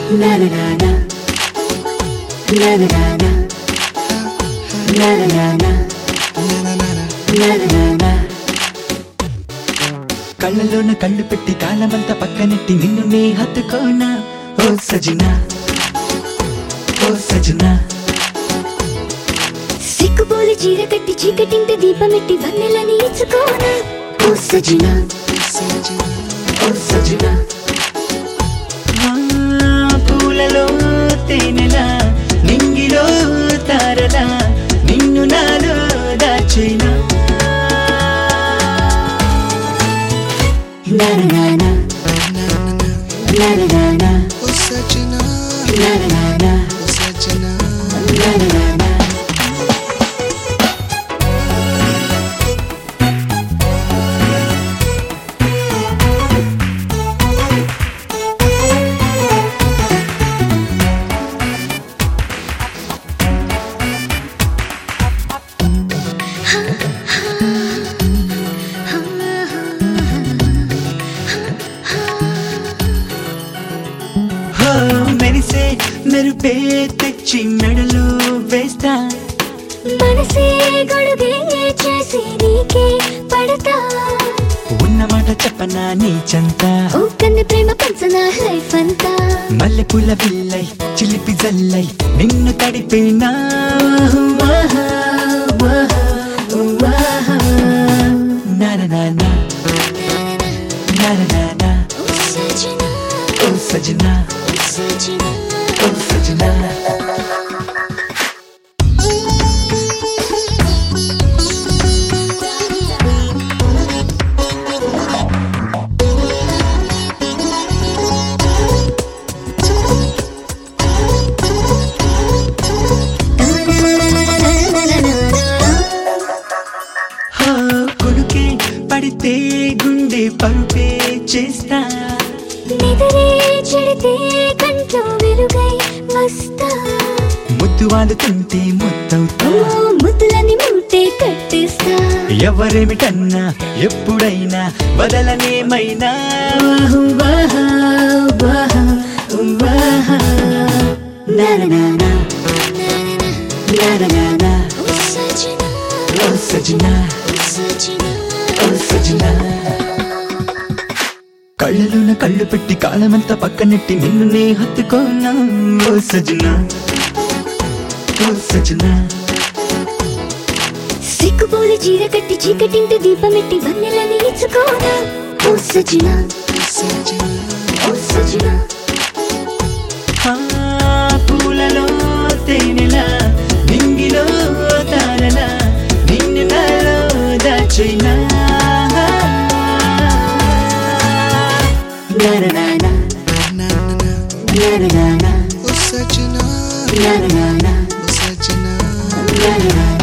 na na na na na na na na na na na na na na na. కళ్ళలోన కళ్ళు పెట్టి కాలమంతా పక్కనెట్టి నిన్ను నే హత్తుకోనా ఓ సజనా ఓ సజనా. సిక్కుపోలి చీర కట్టి చీకటింట దీపమెట్టి వన్నెలని ఇచ్చుకోనా ఓ సజనా ఓ సజనా. పూలలో తేనెలా నింగిలో తారలా నిన్ను నాలో దాచేనా na na na na na na na na oh sajna na na na oh sajna na na na. మెరిసే మెరుపే తెచ్చి మెడలో వేస్తా మనసే గొడుగే చేసి నీకే పడతా. ఉన్నమాట చెప్పనా నీ చెంత ఓ కన్ను ప్రేమ పంచనా లైఫ్ అంతా. మల్లెపూల బిల్లై చిలిపి జల్లై నిన్ను తడిపేనా ఓ సజనా ఓ సజనా. కొడుకే పడితే గుండె పరుపే చేస్తా నిదరే చెడితే కంట్లో వెలుగై వస్తా. ముద్దు వాడుతుంటే ముద్దవుతా ఓ ముద్దులని మూటే కట్టేస్తా. ఎవరేమిటన్నా ఎప్పుడైనా బదలనేమైనా ఓ సజనా ఓ సజనా సజనా ఓ సజనా. కళ్ళలోన కళ్ళు పెట్టి కాలమంతా పక్కనెట్టి నిన్ను నే హత్తుకోనా ఓ సజనా ఓ సజనా. సిక్కుపోలి చీర కట్టి చీకటింట దీపమెట్టి వన్నెలని ఇచ్చుకోనా ఓ సజనా ఓ సజనా. పూలలో తేనెలా నింగిలో తారలా నిన్ను నాలో దాచేనా na na na na na na na na oh sajna na na na oh sajna na na na.